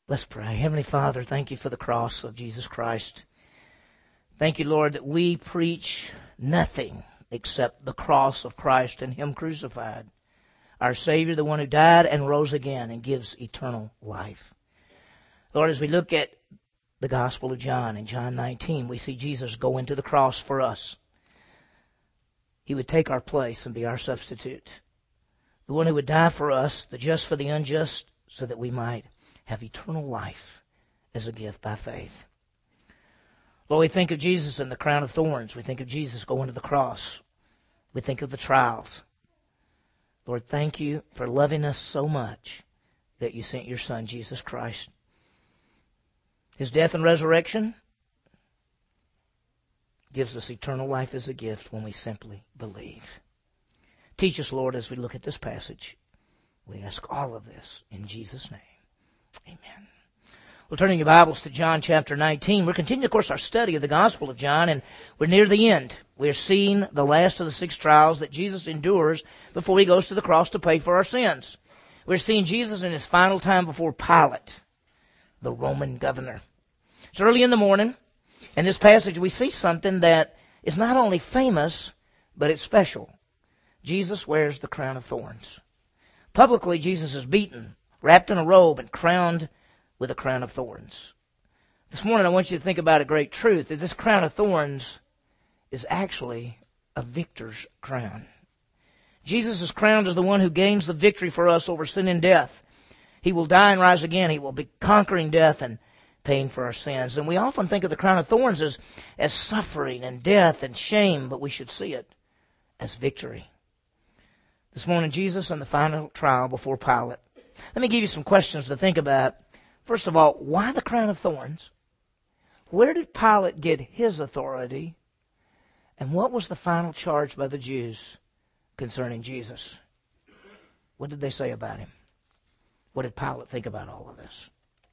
Let's pray. Heavenly Father, thank you for the cross of Jesus Christ. Thank you, Lord, that we preach nothing except the cross of Christ and Him crucified. Our Savior, the one who died and rose again and gives eternal life. Lord, as we look at the Gospel of John in John 19, we see Jesus go into the cross for us. He would take our place and be our substitute. The one who would die for us, the just for the unjust, so that we might have eternal life as a gift by faith. Lord, we think of Jesus and the crown of thorns. We think of Jesus going to the cross. We think of the trials. Lord, thank you for loving us so much that you sent your Son, Jesus Christ. His death and resurrection gives us eternal life as a gift when we simply believe. Teach us, Lord, as we look at this passage. We ask all of this in Jesus' name. Amen. Well, turning your Bibles to John chapter 19, we're continuing, of course, our study of the Gospel of John, and we're near the end. We're seeing the last of the 6 trials that Jesus endures before He goes to the cross to pay for our sins. We're seeing Jesus in His final time before Pilate, the Roman governor. It's early in the morning. In this passage, we see something that is not only famous, but it's special. Jesus wears the crown of thorns. Publicly, Jesus is beaten, wrapped in a robe, and crowned with a crown of thorns. This morning, I want you to think about a great truth, that this crown of thorns is actually a victor's crown. Jesus is crowned as the one who gains the victory for us over sin and death. He will die and rise again. He will be conquering death and paying for our sins. And we often think of the crown of thorns as suffering and death and shame, but we should see it as victory. This morning, Jesus in the final trial before Pilate. Let me give you some questions to think about. First of all, why the crown of thorns? Where did Pilate get his authority? And what was the final charge by the Jews concerning Jesus? What did they say about Him? What did Pilate think about all of this?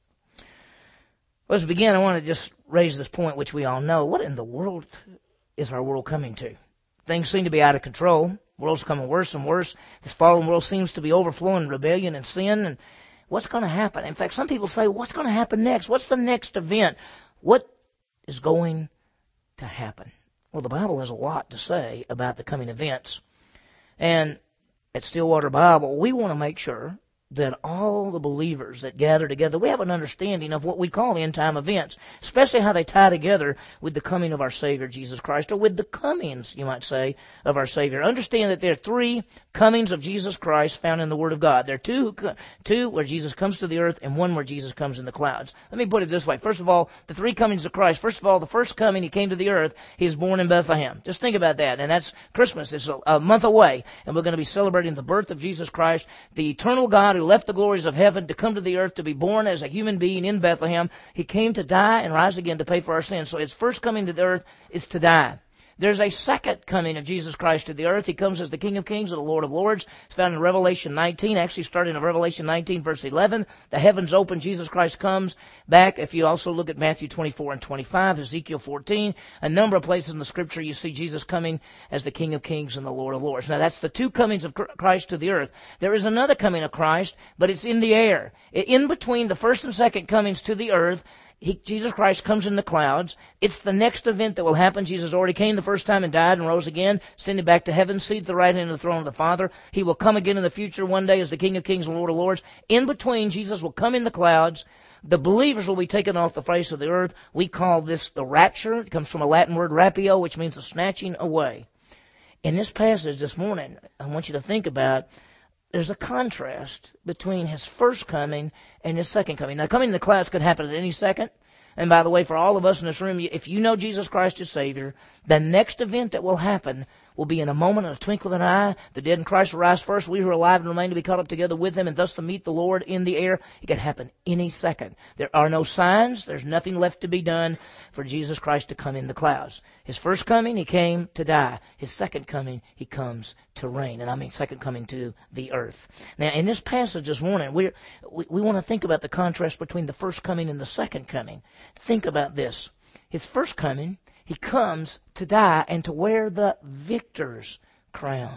Well, as we begin, I want to just raise this point which we all know. What in the world is our world coming to? Things seem to be out of control. The world's coming worse and worse. This fallen world seems to be overflowing rebellion and sin. And what's going to happen? In fact, some people say, what's going to happen next? What's the next event? What is going to happen? Well, the Bible has a lot to say about the coming events. And at Stillwater Bible, we want to make sure that all the believers that gather together, we have an understanding of what we call end-time events, especially how they tie together with the coming of our Savior, Jesus Christ, or with the comings, you might say, of our Savior. Understand that there are 3 comings of Jesus Christ found in the Word of God. There are two where Jesus comes to the earth and 1 where Jesus comes in the clouds. Let me put it this way. First of all, the 3 comings of Christ. First of all, the first coming, He came to the earth. He was born in Bethlehem. Just think about that. And that's Christmas. It's a month away. And we're going to be celebrating the birth of Jesus Christ, the eternal God who left the glories of heaven to come to the earth to be born as a human being in Bethlehem. He came to die and rise again to pay for our sins. So His first coming to the earth is to die. There's a second coming of Jesus Christ to the earth. He comes as the King of Kings and the Lord of Lords. It's found in Revelation 19, actually starting in Revelation 19, verse 11. The heavens open, Jesus Christ comes back. If you also look at Matthew 24 and 25, Ezekiel 14, a number of places in the Scripture you see Jesus coming as the King of Kings and the Lord of Lords. Now that's the 2 comings of Christ to the earth. There is another coming of Christ, but it's in the air. In between the first and second comings to the earth, Jesus Christ comes in the clouds. It's the next event that will happen. Jesus already came the first time and died and rose again, ascended back to heaven, seated at the right hand of the throne of the Father. He will come again in the future one day as the King of Kings and Lord of Lords. In between, Jesus will come in the clouds. The believers will be taken off the face of the earth. We call this the rapture. It comes from a Latin word, rapio, which means the snatching away. In this passage this morning, I want you to think about there's a contrast between His first coming and His second coming. Now, coming in the clouds could happen at any second. And by the way, for all of us in this room, if you know Jesus Christ as Savior, the next event that will happen will be in a moment, in a twinkle of an eye. The dead in Christ will rise first. We who are alive and remain to be caught up together with Him and thus to meet the Lord in the air. It can happen any second. There are no signs. There's nothing left to be done for Jesus Christ to come in the clouds. His first coming, He came to die. His second coming, He comes to reign. And I mean second coming to the earth. Now, in this passage this morning, we want to think about the contrast between the first coming and the second coming. Think about this. His first coming, He comes to die and to wear the victor's crown.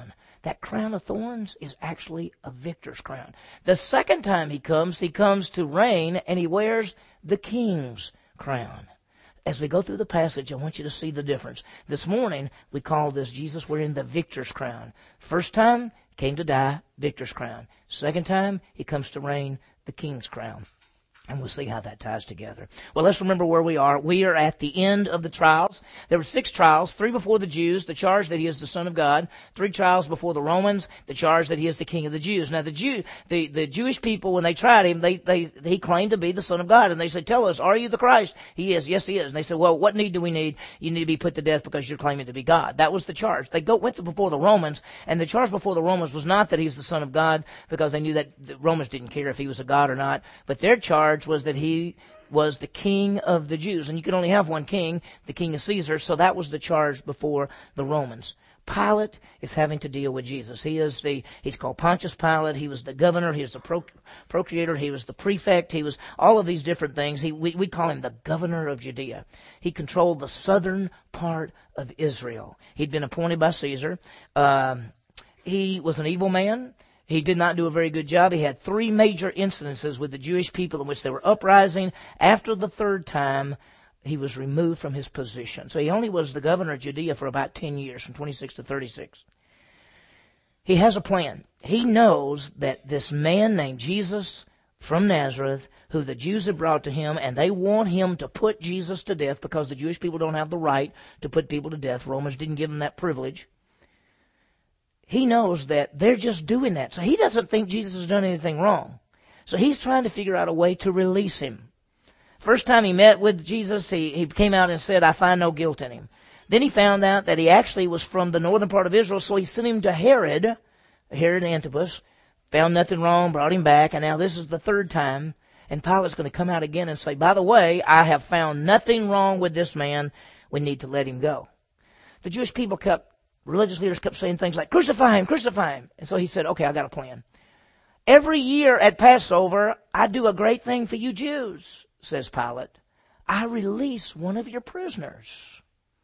that crown of thorns is actually a victor's crown. The second time he comes to reign, and he wears the king's crown. As we go through the passage, I want you to see the difference. This morning, we call this Jesus wearing the victor's crown. First time, came to die, victor's crown. Second time, he comes to reign, the king's crown. And we'll see how that ties together. Well, let's remember where we are. We are at the end of the trials. There were 6 trials, 3 before the Jews, the charge that he is the Son of God. 3 trials before the Romans, the charge that he is the King of the Jews. Now, the Jewish people, when they tried him, he claimed to be the Son of God. And they said, tell us, are you the Christ? He is. Yes, he is. And they said, well, what need do we need? You need to be put to death because you're claiming to be God. That was the charge. They went before the Romans, and the charge before the Romans was not that he's the Son of God, because they knew that the Romans didn't care if he was a God or not. But their charge was that he was the King of the Jews. And you could only have one king, the King of Caesar, so that was the charge before the Romans. Pilate is having to deal with Jesus. He's called Pontius Pilate. He was the governor. He was the procurator. He was the prefect. He was all of these different things. We call him the governor of Judea. He controlled the southern part of Israel. He'd been appointed by Caesar. He was an evil man. He did not do a very good job. He had 3 major incidences with the Jewish people in which they were uprising. After the 3rd time, he was removed from his position. So he only was the governor of Judea for about 10 years, from 26 to 36. He has a plan. He knows that this man named Jesus from Nazareth, who the Jews have brought to him, and they want him to put Jesus to death because the Jewish people don't have the right to put people to death. Romans didn't give them that privilege. He knows that they're just doing that. So he doesn't think Jesus has done anything wrong. So he's trying to figure out a way to release him. First time he met with Jesus, he came out and said, I find no guilt in him. Then he found out that he actually was from the northern part of Israel, so he sent him to Herod Antipas, found nothing wrong, brought him back, and now this is the 3rd time. And Pilate's going to come out again and say, by the way, I have found nothing wrong with this man. We need to let him go. The Jewish people religious leaders kept saying things like, crucify him, crucify him. And so he said, okay, I got a plan. Every year at Passover, I do a great thing for you Jews, says Pilate. I release one of your prisoners.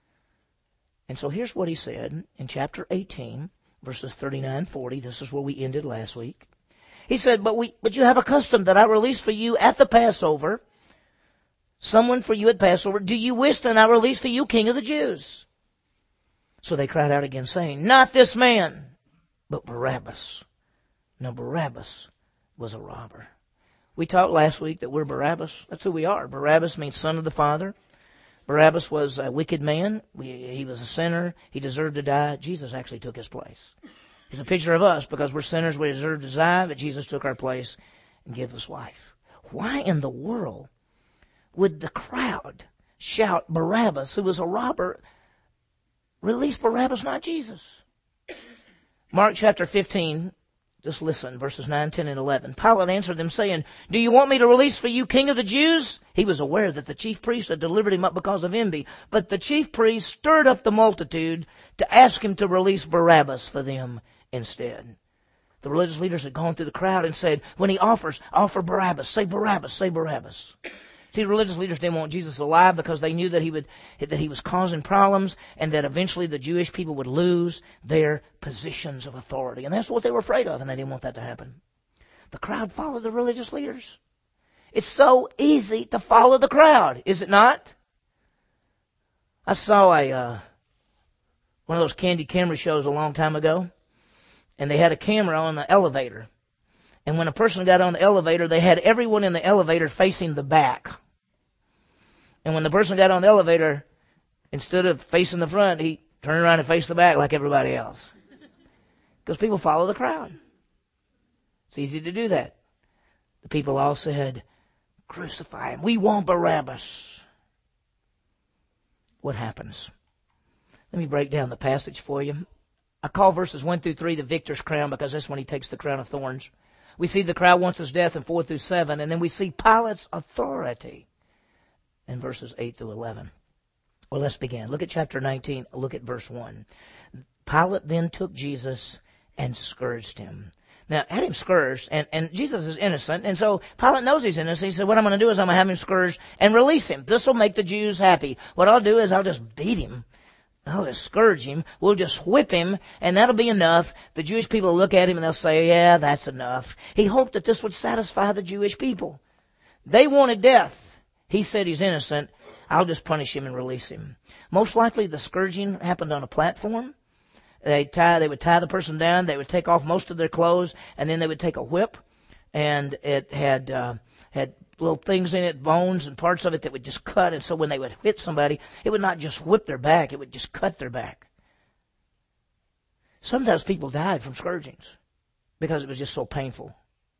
And so here's what he said in chapter 18, verses 39-40. This is where we ended last week. He said, but you have a custom that I release for you at the Passover, someone for you at Passover. Do you wish that I release for you King of the Jews? So they cried out again, saying, not this man, but Barabbas. Now Barabbas was a robber. We talked last week that we're Barabbas. That's who we are. Barabbas means son of the Father. Barabbas was a wicked man. He was a sinner. He deserved to die. Jesus actually took his place. He's a picture of us. Because we're sinners, we deserve to die, but Jesus took our place and gave us life. Why in the world would the crowd shout Barabbas, who was a robber, release Barabbas, not Jesus? Mark chapter 15, just listen, verses 9, 10, and 11. Pilate answered them, saying, do you want me to release for you King of the Jews? He was aware that the chief priests had delivered him up because of envy. But the chief priests stirred up the multitude to ask him to release Barabbas for them instead. The religious leaders had gone through the crowd and said, when he offer Barabbas, say Barabbas, say Barabbas. See, the religious leaders didn't want Jesus alive because they knew that he was causing problems and that eventually the Jewish people would lose their positions of authority. And that's what they were afraid of, and they didn't want that to happen. The crowd followed the religious leaders. It's so easy to follow the crowd, is it not? I saw one of those Candy camera shows a long time ago, and they had a camera on the elevator. And when a person got on the elevator, they had everyone in the elevator facing the back. And when the person got on the elevator, instead of facing the front, he turned around and faced the back like everybody else. Because people follow the crowd. It's easy to do that. The people all said, crucify him. We want Barabbas. What happens? Let me break down the passage for you. I call verses 1 through 3 the victor's crown because that's when he takes the crown of thorns. We see the crowd wants his death in 4 through 7, and then we see Pilate's authority in verses 8 through 11. Well, let's begin. Look at chapter 19. Look at verse 1. Pilate then took Jesus and scourged him. Now, had him scourged, and Jesus is innocent, and so Pilate knows he's innocent. He said, what I'm going to do is I'm going to have him scourged and release him. This will make the Jews happy. What I'll do is I'll just beat him I'll just scourge him. We'll just whip him, and that'll be enough. The Jewish people will look at him and they'll say, yeah, that's enough. He hoped that this would satisfy the Jewish people. They wanted death. He said he's innocent. I'll just punish him and release him. Most likely the scourging happened on a platform. They would tie the person down. They would take off most of their clothes, and then they would take a whip, and it had little things in it, bones and parts of it that would just cut. And so when they would hit somebody, it would not just whip their back, it would just cut their back. Sometimes people died from scourgings because it was just so painful.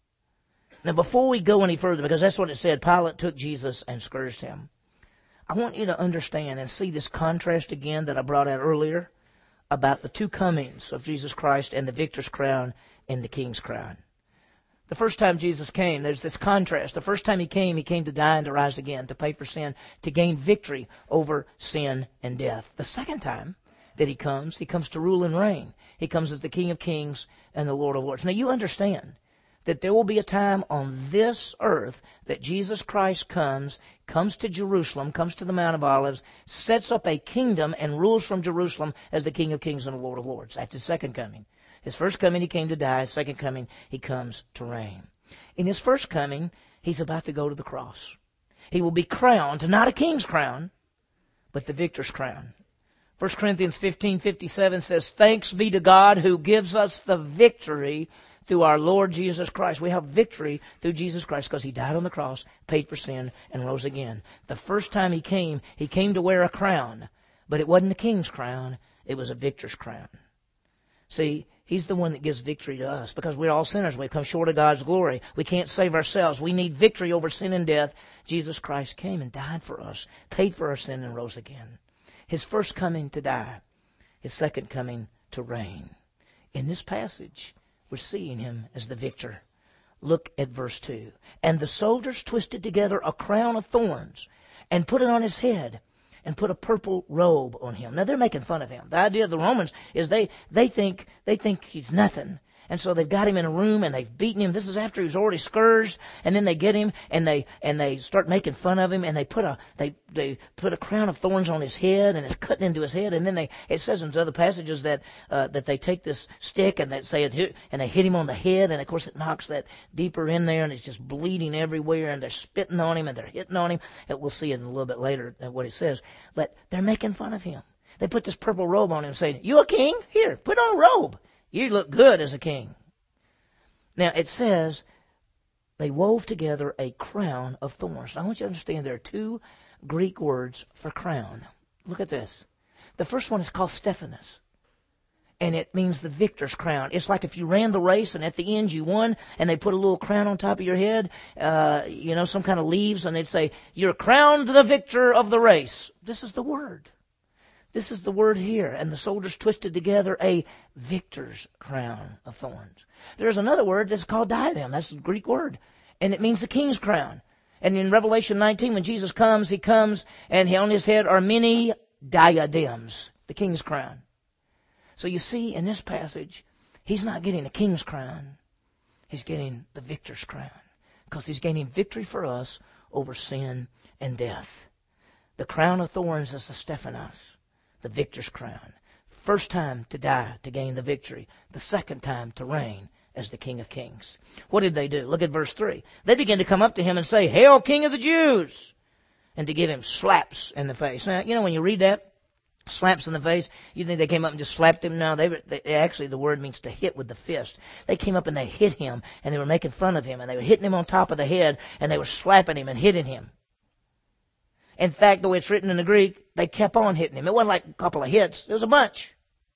Now, before we go any further, because that's what it said, Pilate took Jesus and scourged him. I want you to understand and see this contrast again that I brought out earlier about the two comings of Jesus Christ and the victor's crown and the king's crown. The first time Jesus came, there's this contrast. The first time he came to die and to rise again, to pay for sin, to gain victory over sin and death. The second time that he comes to rule and reign. He comes as the King of Kings and the Lord of Lords. Now you understand that there will be a time on this earth that Jesus Christ comes to Jerusalem, comes to the Mount of Olives, sets up a kingdom and rules from Jerusalem as the King of Kings and the Lord of Lords. That's his second coming. His first coming, he came to die. His second coming, he comes to reign. In his first coming, he's about to go to the cross. He will be crowned, not a king's crown, but the victor's crown. 1 Corinthians 15:57 says, "Thanks be to God who gives us the victory through our Lord Jesus Christ." We have victory through Jesus Christ because he died on the cross, paid for sin, and rose again. The first time he came to wear a crown, but it wasn't a king's crown, it was a victor's crown. See, he's the one that gives victory to us because we're all sinners. We come short of God's glory. We can't save ourselves. We need victory over sin and death. Jesus Christ came and died for us, paid for our sin, and rose again. His first coming to die, his second coming to reign. In this passage, we're seeing him as the victor. Look at verse 2. "And the soldiers twisted together a crown of thorns and put it on his head, and put a purple robe on him." Now they're making fun of him. The idea of the Romans is they think he's nothing. And so they've got him in a room and they've beaten him. This is after he's already scourged, and then they get him and they start making fun of him, and they put a crown of thorns on his head, and it's cutting into his head. And then it says in other passages that they take this stick and they hit him on the head, and of course it knocks that deeper in there, and it's just bleeding everywhere, and they're spitting on him and they're hitting on him. And we'll see it in a little bit later what it says. But they're making fun of him. They put this purple robe on him and say, "You a king? Here, put on a robe. You look good as a king." Now, it says they wove together a crown of thorns. Now, I want you to understand there are two Greek words for crown. Look at this. The first one is called Stephanos, and it means the victor's crown. It's like if you ran the race and at the end you won, and they put a little crown on top of your head, some kind of leaves, and they'd say, "You're crowned the victor of the race." This is the word. This is the word here. And the soldiers twisted together a victor's crown of thorns. There's another word that's called diadem. That's the Greek word. And it means the king's crown. And in Revelation 19, when Jesus comes, he comes and on his head are many diadems, the king's crown. So you see in this passage, he's not getting a king's crown. He's getting the victor's crown. Because he's gaining victory for us over sin and death. The crown of thorns is the Stephanos, the victor's crown. First time to die to gain the victory. The second time to reign as the King of Kings. What did they do? Look at verse 3. They began to come up to him and say, "Hail, King of the Jews!" and to give him slaps in the face. Now, when you read that, slaps in the face, you think they came up and just slapped him? No, actually the word means to hit with the fist. They came up and they hit him, and they were making fun of him, and they were hitting him on top of the head, and they were slapping him and hitting him. In fact, the way it's written in the Greek, they kept on hitting him. It wasn't like a couple of hits. It was a bunch.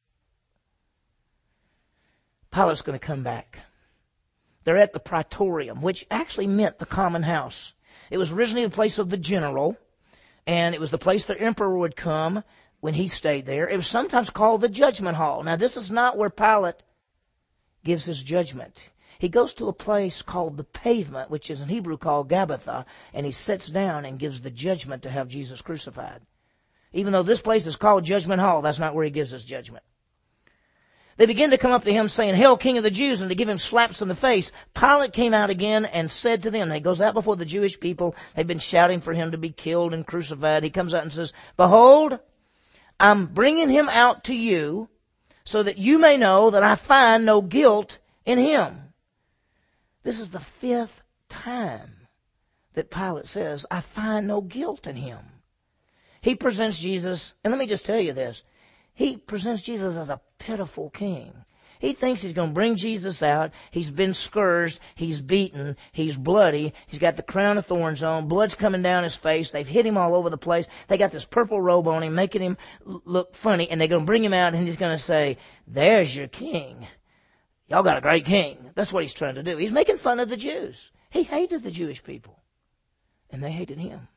Pilate's going to come back. They're at the Praetorium, which actually meant the common house. It was originally the place of the general, and it was the place the emperor would come when he stayed there. It was sometimes called the judgment hall. Now, this is not where Pilate gives his judgment. He goes to a place called the pavement, which is in Hebrew called Gabbatha, and he sits down and gives the judgment to have Jesus crucified. Even though this place is called Judgment Hall, that's not where he gives his judgment. They begin to come up to him saying, "Hail, King of the Jews," and to give him slaps in the face. Pilate came out again and said to them, he goes out before the Jewish people. They've been shouting for him to be killed and crucified. He comes out and says, "Behold, I'm bringing him out to you so that you may know that I find no guilt in him. This is the 5th time that Pilate says, I find no guilt in him. He presents Jesus, and let me just tell you this, he presents Jesus as a pitiful king. He thinks he's going to bring Jesus out. He's been scourged. He's beaten. He's bloody. He's got the crown of thorns on. Blood's coming down his face. They've hit him all over the place. They got this purple robe on him, making him look funny. And they're going to bring him out, and he's going to say, there's your king. Y'all got a great king. That's what he's trying to do. He's making fun of the Jews. He hated the Jewish people, and they hated him.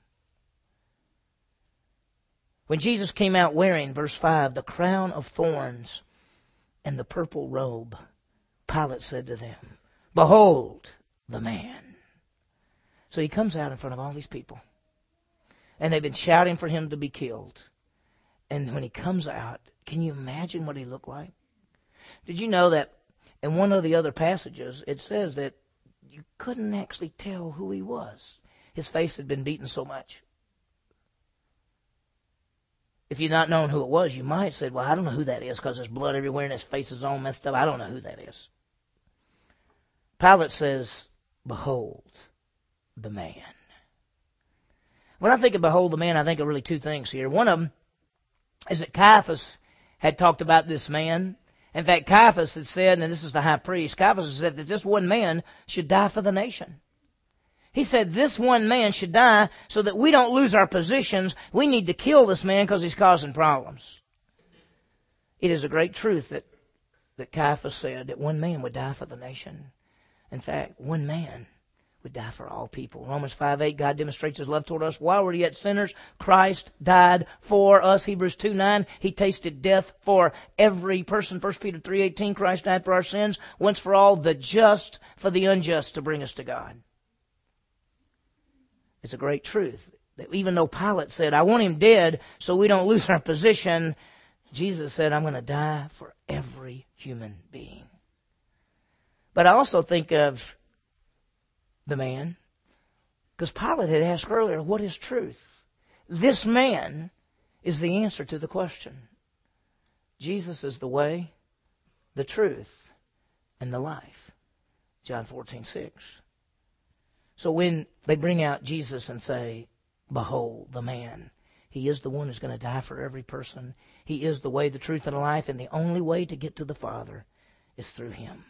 When Jesus came out wearing, verse 5, the crown of thorns and the purple robe, Pilate said to them, behold the man. So he comes out in front of all these people. And they've been shouting for him to be killed. And when he comes out, can you imagine what he looked like? Did you know that in one of the other passages, it says that you couldn't actually tell who he was. His face had been beaten so much. If you'd not known who it was, you might have said, well, I don't know who that is because there's blood everywhere and his face is all messed up. I don't know who that is. Pilate says, behold the man. When I think of behold the man, I think of really 2 things here. One of them is that Caiaphas had talked about this man. In fact, Caiaphas had said, and this is the high priest, Caiaphas had said that this one man should die for the nation. He said this one man should die so that we don't lose our positions. We need to kill this man because he's causing problems. It is a great truth that Caiaphas said that one man would die for the nation. In fact, one man would die for all people. Romans 5:8, God demonstrates his love toward us. While we're yet sinners, Christ died for us. Hebrews 2:9, he tasted death for every person. 1 Peter 3:18, Christ died for our sins, once for all, the just for the unjust, to bring us to God. It's a great truth that even though Pilate said, I want him dead so we don't lose our position, Jesus said, I'm going to die for every human being. But I also think of the man, because Pilate had asked earlier, what is truth? This man is the answer to the question. Jesus is the way, the truth, and the life. John 14:6. So when they bring out Jesus and say, behold the man, he is the one who's going to die for every person. He is the way, the truth, and the life, and the only way to get to the Father is through him.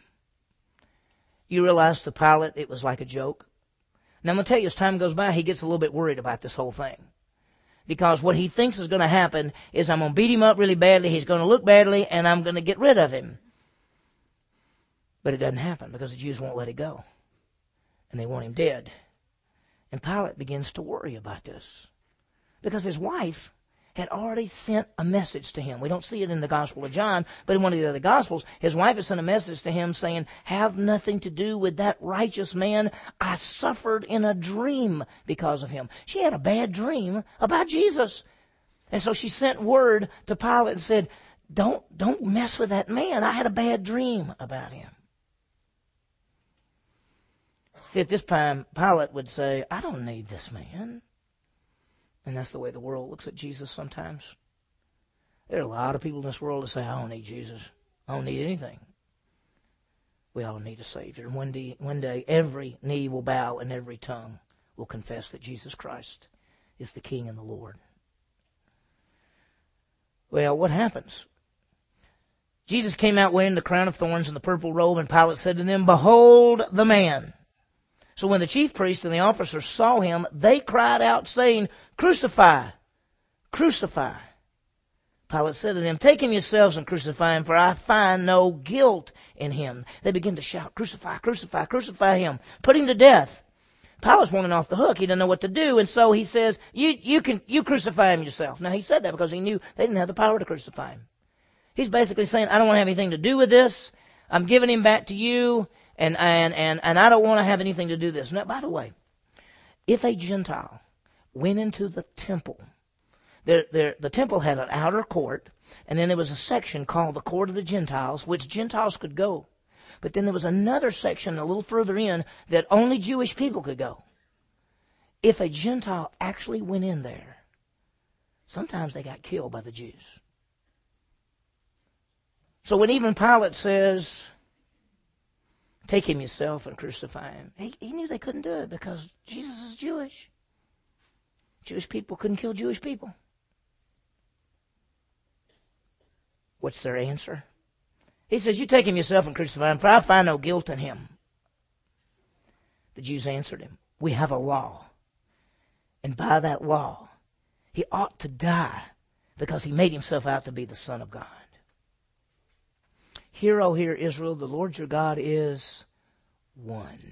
You realize to Pilate it was like a joke? Now I'm going to tell you, as time goes by, he gets a little bit worried about this whole thing. Because what he thinks is going to happen is I'm going to beat him up really badly, he's going to look badly, and I'm going to get rid of him. But it doesn't happen because the Jews won't let it go. And they want him dead. And Pilate begins to worry about this. Because his wife had already sent a message to him. We don't see it in the Gospel of John, but in one of the other Gospels, his wife had sent a message to him saying, have nothing to do with that righteous man. I suffered in a dream because of him. She had a bad dream about Jesus. And so she sent word to Pilate and said, don't mess with that man. I had a bad dream about him. See, at this time, Pilate would say, I don't need this man. And that's the way the world looks at Jesus sometimes. There are a lot of people in this world that say, I don't need Jesus. I don't need anything. We all need a Savior. And one day, every knee will bow and every tongue will confess that Jesus Christ is the King and the Lord. Well, what happens? Jesus came out wearing the crown of thorns and the purple robe, and Pilate said to them, behold the man. So when the chief priests and the officers saw him, they cried out, saying, crucify, crucify. Pilate said to them, take him yourselves and crucify him, for I find no guilt in him. They begin to shout, crucify, crucify, crucify him. Put him to death. Pilate's wanting off the hook. He doesn't know what to do. And so he says, you crucify him yourself. Now he said that because he knew they didn't have the power to crucify him. He's basically saying, I don't want to have anything to do with this. I'm giving him back to you. And I don't want to have anything to do with this. Now, by the way, if a Gentile went into the temple, the temple had an outer court, and then there was a section called the court of the Gentiles, which Gentiles could go. But then there was another section a little further in that only Jewish people could go. If a Gentile actually went in there, Sometimes they got killed by the Jews. So when even Pilate says, take him yourself and crucify him, he knew they couldn't do it because Jesus is Jewish. Jewish people couldn't kill Jewish people. What's their answer? He says, you take him yourself and crucify him, for I find no guilt in him. The Jews answered him, we have a law, and by that law, he ought to die because he made himself out to be the Son of God. Hear, O hear, Israel, the Lord your God is one.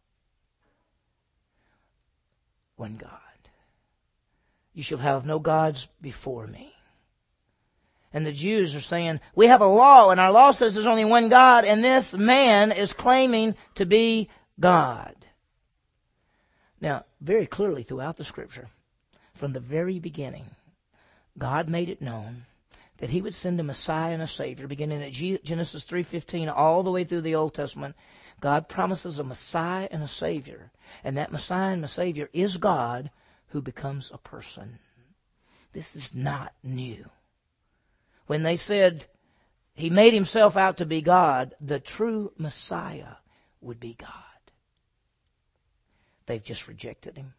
One God. You shall have no gods before me. And the Jews are saying, we have a law, and our law says there's only one God, and this man is claiming to be God. Now, very clearly throughout the Scripture, from the very beginning, God made it known that he would send a Messiah and a Savior, beginning at Genesis 3:15 all the way through the Old Testament. God promises a Messiah and a Savior, and that Messiah and a Savior is God who becomes a person. This is not new. When they said he made himself out to be God, the true Messiah would be God. They've just rejected him.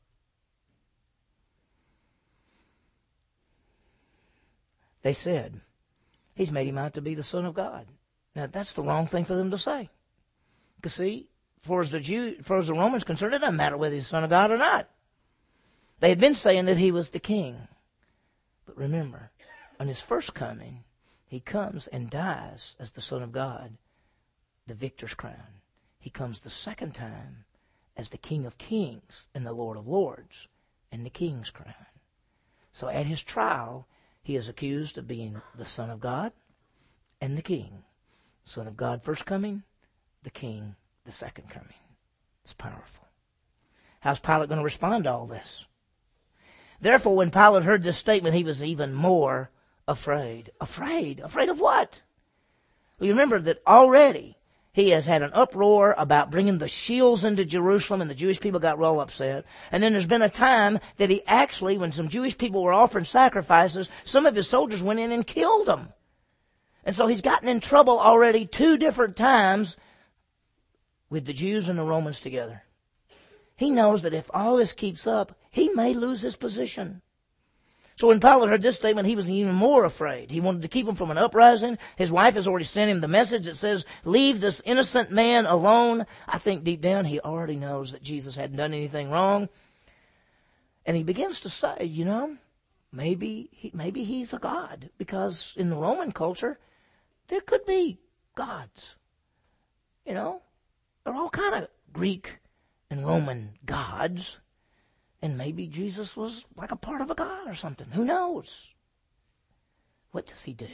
They said, he's made him out to be the Son of God. Now, that's the wrong thing for them to say. Because, see, as far as the Romans concerned, it doesn't matter whether he's the Son of God or not. They had been saying that he was the king. But remember, on his first coming, he comes and dies as the Son of God, the victor's crown. He comes the second time as the King of Kings and the Lord of Lords and the King's crown. So at his trial, he is accused of being the Son of God and the King. Son of God first coming, the King the second coming. It's powerful. How's Pilate going to respond to all this? Therefore, when Pilate heard this statement, he was even more afraid. Afraid? Afraid of what? Well, you remember that already he has had an uproar about bringing the shields into Jerusalem, and the Jewish people got real upset. And then there's been a time that he actually, when some Jewish people were offering sacrifices, some of his soldiers went in and killed them. And so he's gotten in trouble already 2 different times with the Jews and the Romans together. He knows that if all this keeps up, he may lose his position. So when Pilate heard this statement, he was even more afraid. He wanted to keep him from an uprising. His wife has already sent him the message that says, leave this innocent man alone. I think deep down he already knows that Jesus hadn't done anything wrong. And he begins to say, maybe he's a god. Because in the Roman culture, there could be gods. There are all kind of Greek and Roman gods. And maybe Jesus was like a part of a god or something. Who knows? What does he do?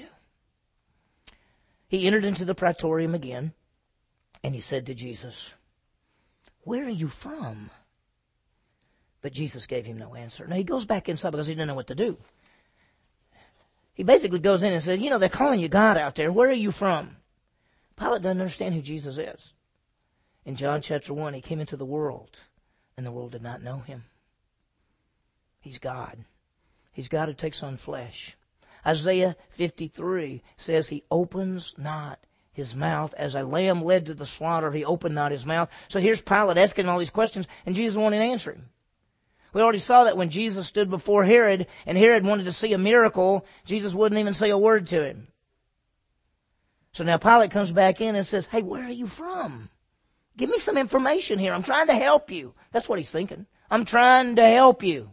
He entered into the praetorium again, and he said to Jesus, where are you from? But Jesus gave him no answer. Now he goes back inside because he didn't know what to do. He basically goes in and said, they're calling you God out there. Where are you from? Pilate doesn't understand who Jesus is. In John chapter 1, he came into the world, and the world did not know him. He's God. He's God who takes on flesh. Isaiah 53 says he opens not his mouth. As a lamb led to the slaughter, he opened not his mouth. So here's Pilate asking all these questions, and Jesus won't answer him. We already saw that when Jesus stood before Herod, and Herod wanted to see a miracle, Jesus wouldn't even say a word to him. So now Pilate comes back in and says, hey, where are you from? Give me some information here. I'm trying to help you. That's what he's thinking. I'm trying to help you.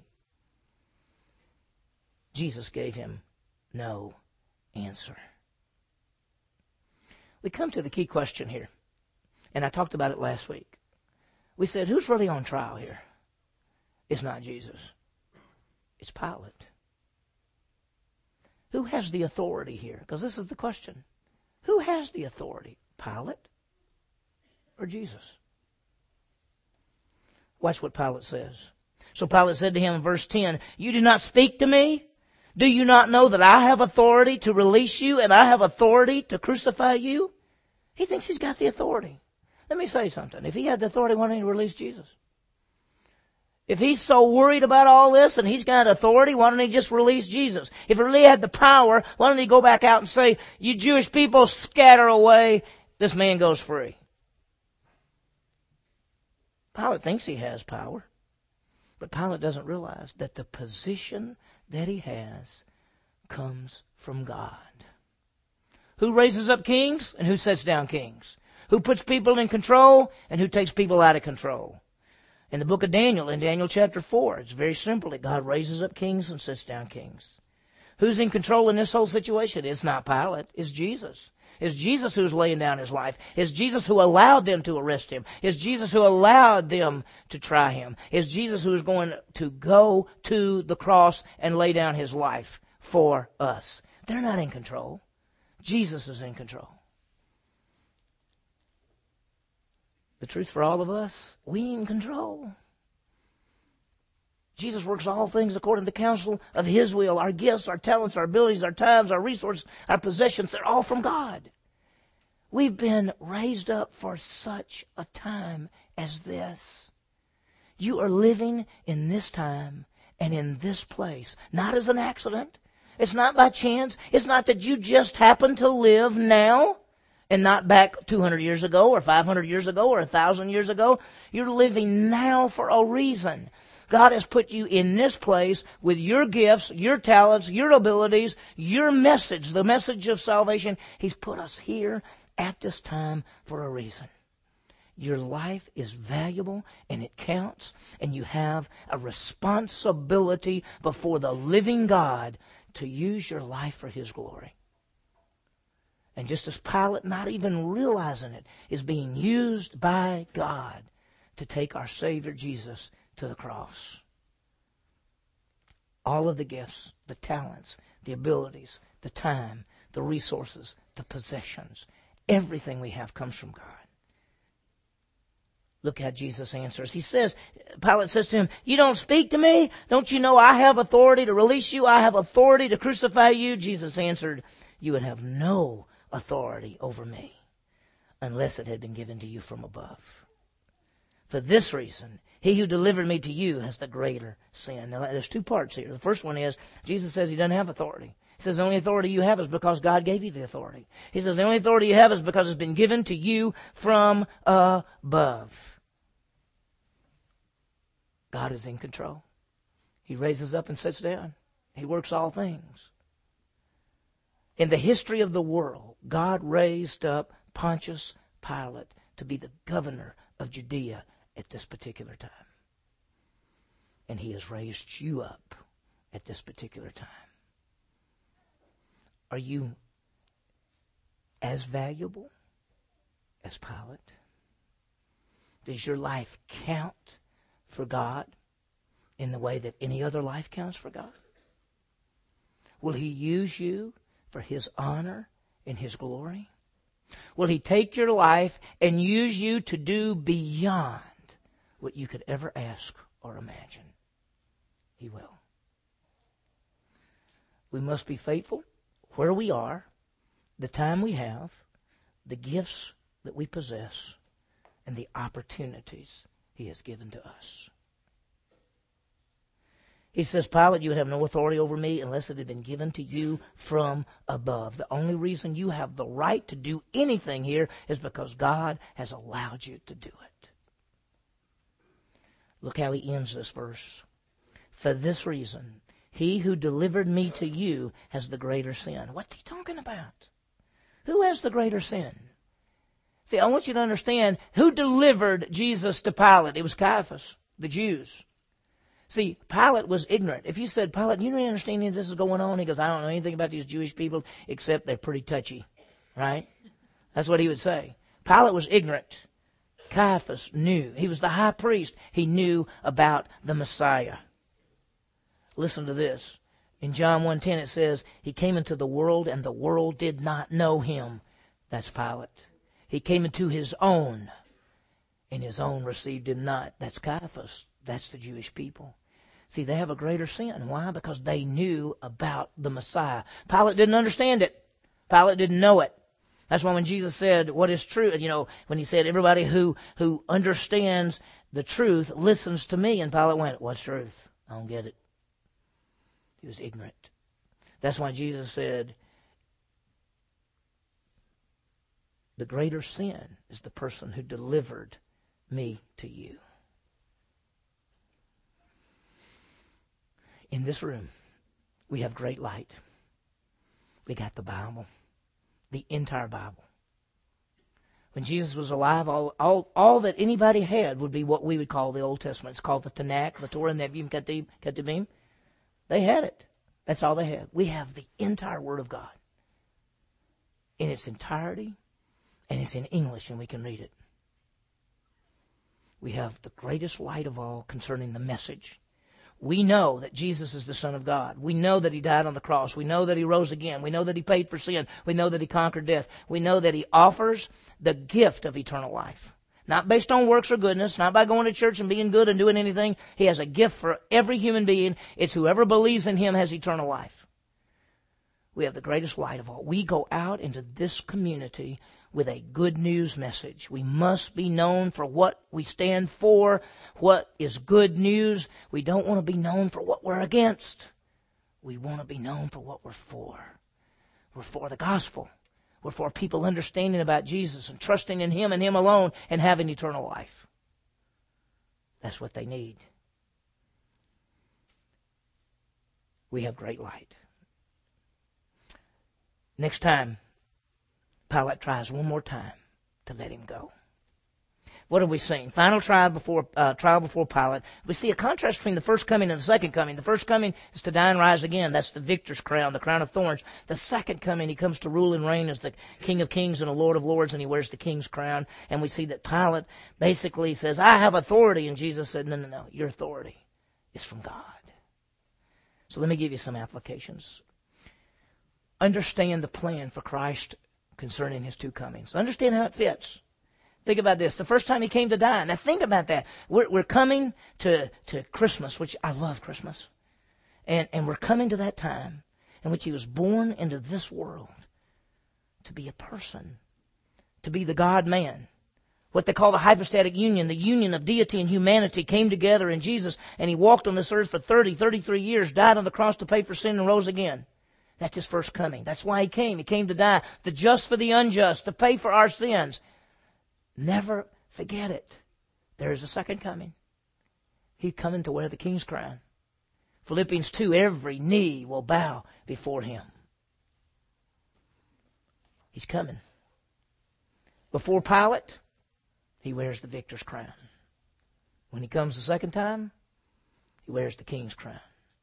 Jesus gave him no answer. We come to the key question here, and I talked about it last week. We said, who's really on trial here? It's not Jesus. It's Pilate. Who has the authority here? Because this is the question. Who has the authority? Pilate or Jesus? Watch what Pilate says. So Pilate said to him in verse 10, you do not speak to me? Do you not know that I have authority to release you and I have authority to crucify you? He thinks he's got the authority. Let me say something. If he had the authority, why didn't he release Jesus? If he's so worried about all this and he's got authority, why don't he just release Jesus? If he really had the power, why don't he go back out and say, you Jewish people, scatter away. This man goes free. Pilate thinks he has power. But Pilate doesn't realize that the position that he has comes from God. Who raises up kings and who sets down kings? Who puts people in control and who takes people out of control? In the book of Daniel, in Daniel chapter 4, it's very simple that God raises up kings and sets down kings. Who's in control in this whole situation? It's not Pilate, it's Jesus. It's Jesus who's laying down his life. It's Jesus who allowed them to arrest him. It's Jesus who allowed them to try him. It's Jesus who is going to go to the cross and lay down his life for us. They're not in control. Jesus is in control. The truth for all of us, we in control. Jesus works all things according to the counsel of his will. Our gifts, our talents, our abilities, our times, our resources, our possessions, they're all from God. We've been raised up for such a time as this. You are living in this time and in this place, not as an accident. It's not by chance. It's not that you just happen to live now and not back 200 years ago or 500 years ago or 1,000 years ago. You're living now for a reason. God has put you in this place with your gifts, your talents, your abilities, your message, the message of salvation. He's put us here at this time for a reason. Your life is valuable and it counts, and you have a responsibility before the living God to use your life for his glory. And just as Pilate, not even realizing it, is being used by God to take our Savior Jesus to the cross. All of the gifts, the talents, the abilities, the time, the resources, the possessions, everything we have comes from God. Look how Jesus answers. Pilate says to him, you don't speak to me? Don't you know I have authority to release you? I have authority to crucify you? Jesus answered, you would have no authority over me unless it had been given to you from above. For this reason, he who delivered me to you has the greater sin. Now, there's two parts here. The first one is, Jesus says he doesn't have authority. He says the only authority you have is because God gave you the authority. He says the only authority you have is because it's been given to you from above. God is in control. He raises up and sits down. He works all things. In the history of the world, God raised up Pontius Pilate to be the governor of Judea at this particular time. And he has raised you up at this particular time. Are you as valuable as Pilate? Does your life count for God in the way that any other life counts for God? Will he use you for his honor and his glory? Will he take your life and use you to do beyond what you could ever ask or imagine? He will. We must be faithful where we are, the time we have, the gifts that we possess, and the opportunities he has given to us. He says, Pilate, you would have no authority over me unless it had been given to you from above. The only reason you have the right to do anything here is because God has allowed you to do it. Look how he ends this verse. For this reason, he who delivered me to you has the greater sin. What's he talking about? Who has the greater sin? See, I want you to understand who delivered Jesus to Pilate. It was Caiaphas, the Jews. See, Pilate was ignorant. If you said, Pilate, you don't understand any of this is going on? He goes, I don't know anything about these Jewish people except they're pretty touchy. Right? That's what he would say. Pilate was ignorant. Caiaphas knew. He was the high priest. He knew about the Messiah. Listen to this. In John 1:10 it says, he came into the world and the world did not know him. That's Pilate. He came into his own and his own received him not. That's Caiaphas. That's the Jewish people. See, they have a greater sin. Why? Because they knew about the Messiah. Pilate didn't understand it. Pilate didn't know it. That's why when Jesus said, what is true, when he said, everybody who understands the truth listens to me. And Pilate went, what's truth? I don't get it. He was ignorant. That's why Jesus said, the greater sin is the person who delivered me to you. In this room, we have great light. We got the Bible, the entire Bible. When Jesus was alive, all that anybody had would be what we would call the Old Testament. It's called the Tanakh, the Torah, Nevi'im, Ketuvim. They had it. That's all they had. We have the entire Word of God in its entirety, and it's in English, and we can read it. We have the greatest light of all concerning the message. We know that Jesus is the Son of God. We know that He died on the cross. We know that He rose again. We know that He paid for sin. We know that He conquered death. We know that He offers the gift of eternal life. Not based on works or goodness, not by going to church and being good and doing anything. He has a gift for every human being. It's whoever believes in Him has eternal life. We have the greatest light of all. We go out into this community with a good news message. We must be known for what we stand for, what is good news. We don't want to be known for what we're against. We want to be known for what we're for. We're for the gospel. We're for people understanding about Jesus and trusting in Him and Him alone and having eternal life. That's what they need. We have great light. Next time, Pilate tries one more time to let Him go. What have we seen? Final trial before Pilate. We see a contrast between the first coming and the second coming. The first coming is to die and rise again. That's the victor's crown, the crown of thorns. The second coming, He comes to rule and reign as the King of Kings and the Lord of Lords, and He wears the king's crown. And we see that Pilate basically says, I have authority. And Jesus said, no, your authority is from God. So let me give you some applications. Understand the plan for Christ concerning His two comings. Understand how it fits. Think about this. The first time He came to die. Now think about that. We're coming to Christmas, which I love Christmas. And we're coming to that time in which He was born into this world to be a person, to be the God-man. What they call the hypostatic union, the union of deity and humanity came together in Jesus, and He walked on this earth for 33 years, died on the cross to pay for sin, and rose again. That's His first coming. That's why He came. He came to die, the just for the unjust, to pay for our sins. Never forget it. There is a second coming. He's coming to wear the king's crown. Philippians 2, every knee will bow before Him. He's coming. Before Pilate, He wears the victor's crown. When He comes the second time, He wears the king's crown.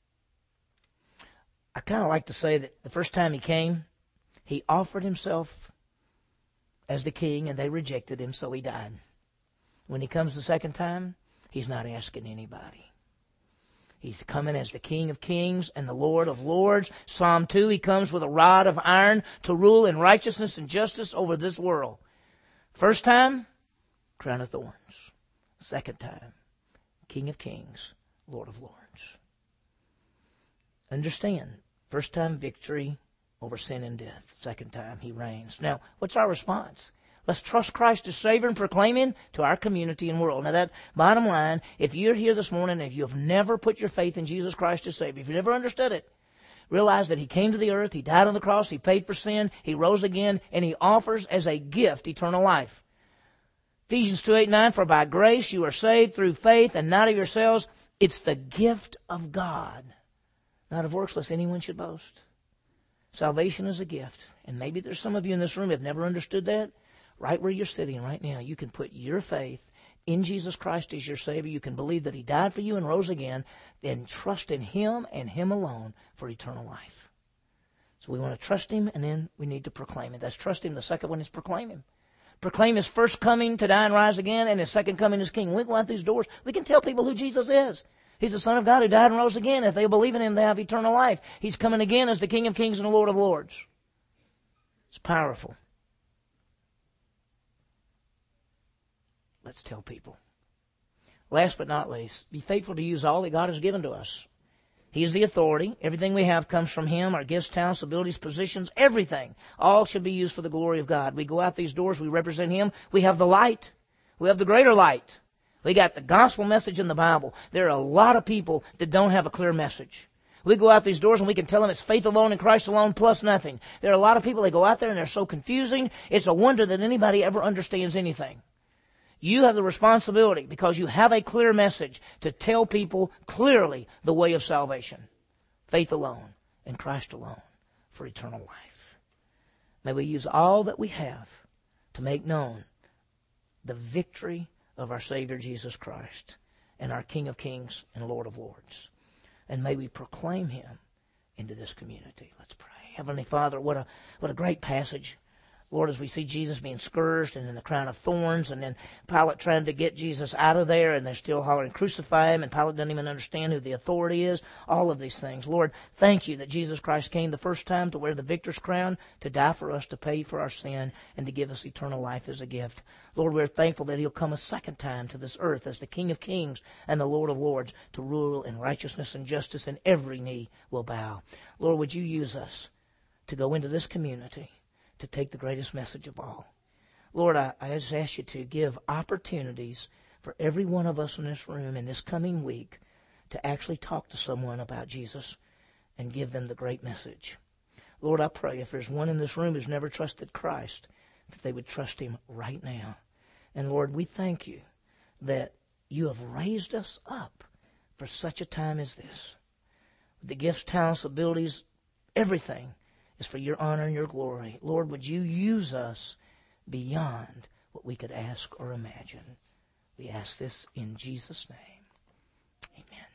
I kind of like to say that the first time He came, He offered Himself as the king, and they rejected Him, so He died. When He comes the second time, He's not asking anybody. He's coming as the King of Kings and the Lord of Lords. Psalm 2, He comes with a rod of iron to rule in righteousness and justice over this world. First time, crown of thorns. Second time, King of Kings, Lord of Lords. Understand, first time victory over sin and death. Second time He reigns. Now, what's our response? Let's trust Christ as Savior and proclaim Him to our community and world. Now, that bottom line, if you're here this morning and if you have never put your faith in Jesus Christ as Savior, if you've never understood it, realize that He came to the earth, He died on the cross, He paid for sin, He rose again, and He offers as a gift eternal life. Ephesians 2:8-9, for by grace you are saved through faith, and not of yourselves. It's the gift of God, not of works, lest anyone should boast. Salvation is a gift. And maybe there's some of you in this room who have never understood that. Right where you're sitting right now, you can put your faith in Jesus Christ as your Savior. You can believe that He died for you and rose again. Then trust in Him and Him alone for eternal life. So we want to trust Him, and then we need to proclaim it. That's trust Him. The second one is proclaim Him. Proclaim His first coming to die and rise again, and His second coming as King. When we go out these doors, we can tell people who Jesus is. He's the Son of God who died and rose again. If they believe in Him, they have eternal life. He's coming again as the King of Kings and the Lord of Lords. It's powerful. Let's tell people. Last but not least, be faithful to use all that God has given to us. He is the authority. Everything we have comes from Him. Our gifts, talents, abilities, positions, everything. All should be used for the glory of God. We go out these doors. We represent Him. We have the light. We have the greater light. We got the gospel message in the Bible. There are a lot of people that don't have a clear message. We go out these doors and we can tell them it's faith alone and Christ alone plus nothing. There are a lot of people that go out there and they're so confusing. It's a wonder that anybody ever understands anything. You have the responsibility, because you have a clear message, to tell people clearly the way of salvation. Faith alone and Christ alone for eternal life. May we use all that we have to make known the victory of our Savior Jesus Christ and our King of Kings and Lord of Lords. And may we proclaim Him into this community. Let's pray. Heavenly Father, what a great passage. Lord, as we see Jesus being scourged and in the crown of thorns, and then Pilate trying to get Jesus out of there, and they're still hollering, crucify Him, and Pilate doesn't even understand who the authority is. All of these things. Lord, thank You that Jesus Christ came the first time to wear the victor's crown, to die for us, to pay for our sin, and to give us eternal life as a gift. Lord, we're thankful that He'll come a second time to this earth as the King of Kings and the Lord of Lords, to rule in righteousness and justice, and every knee will bow. Lord, would You use us to go into this community to take the greatest message of all. Lord, I just ask You to give opportunities for every one of us in this room in this coming week to actually talk to someone about Jesus and give them the great message. Lord, I pray if there's one in this room who's never trusted Christ, that they would trust Him right now. And Lord, we thank You that You have raised us up for such a time as this. The gifts, talents, abilities, everything is for Your honor and Your glory. Lord, would You use us beyond what we could ask or imagine. We ask this in Jesus' name. Amen.